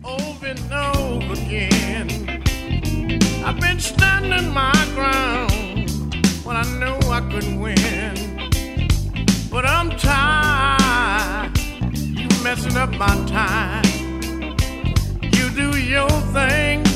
over and over again. I've been standing my ground when I knew I couldn't win. But I'm tired, you messing up my time. You do your thing,